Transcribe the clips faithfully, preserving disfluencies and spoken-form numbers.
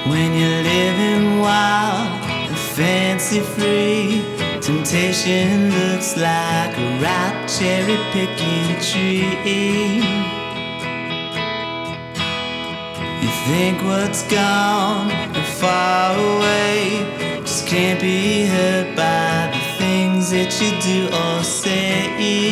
When you're living wild and fancy free, temptation looks like a ripe cherry picking tree. You think what's gone and far away just can't be hurt by the things that you do or say.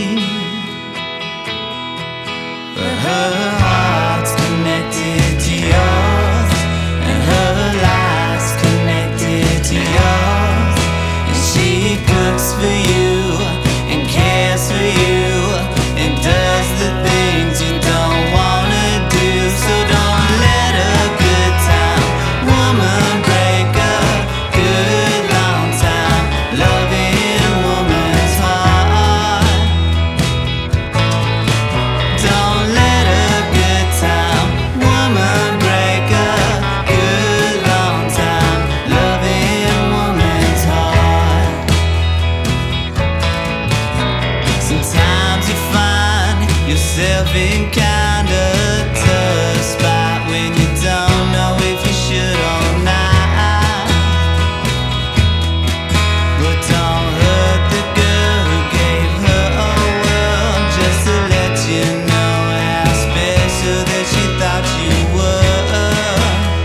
But her heart's connected to yours, and her life's connected to yours, and she cooks for you and cares for you and does the things you don't wanna do. So don't let a good time woman break a good long time loving woman's heart. Don't let a good time woman break a good long time loving woman's heart. Sometimes you find yourself in kind of tough spot when you don't know if you should or not. But don't hurt the girl who gave her a world just to let you know how special that she thought you were.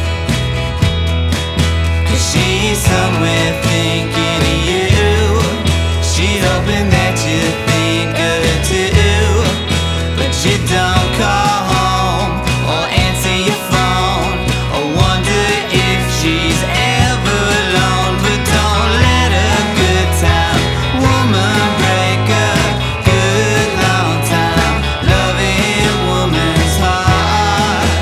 'Cause she's somewhere thinking of you. She hoping that you think of her too. But you don't call home or answer your phone or wonder if she's ever alone. But don't let a good time woman break a good long time loving woman's heart.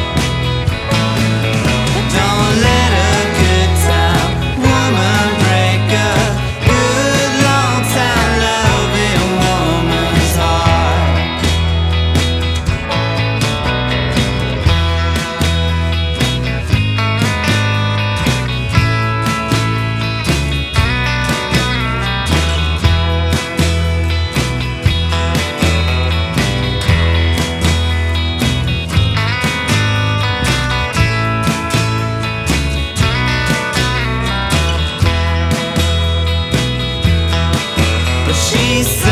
Don't let a good time woman break a good long time loving woman's heart. But she's